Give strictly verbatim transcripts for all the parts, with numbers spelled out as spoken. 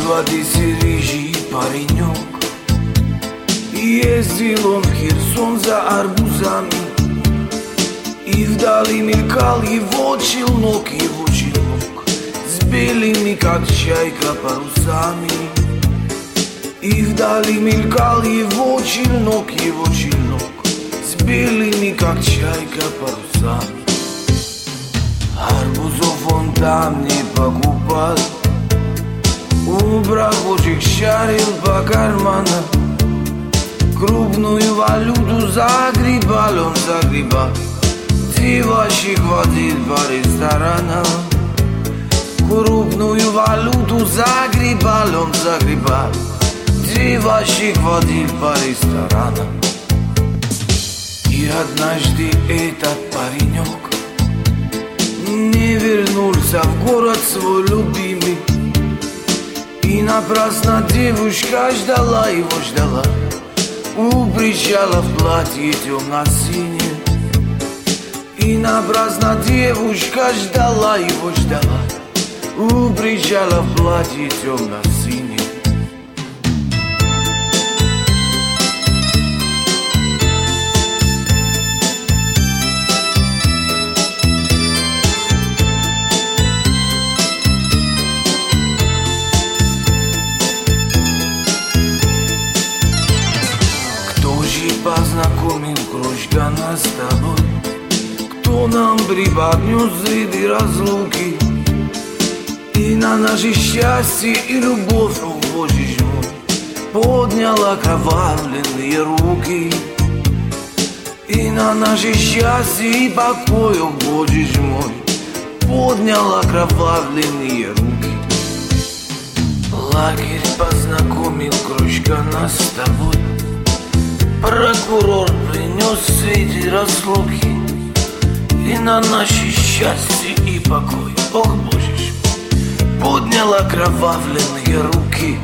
двадцати рыжий паренек. Ездил он в Херсон за арбузами, и вдали мелькал его челнок, его челнок с белыми, как чайка, парусами. И вдали мелькал его челнок, его челнок с белыми, как чайка, парусами. Арбузов он там не покупал, у рабочих шарил по карманам, крупную валюту загребал он, загребал. Девочек водил по ресторанам, крупную валюту загребал он, загребал. Девочек водил по ресторанам. И однажды этот паренек не вернулся в город свой любимый, и напрасно девушка ждала его, ждала у причала в платье темно-синем. И напрасно девушка ждала его, ждала у причала в платье темно-синем. Познакомил кружка нас с тобой, кто нам преподнес среди разлуки, и на наше счастье и любовь, о Боже мой, поднял окровавленные руки. И на наше счастье и покой, о Боже мой, поднял окровавленные руки. Лагерь познакомил кружка нас с тобой, прокурор принес среди разлуки, и на наше счастье и покой, ох, Боже мой, поднял окровавленные руки.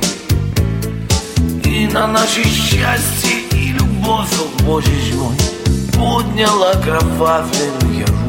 И на наше счастье и любовь, ох, Боже мой, поднял окровавленные руки.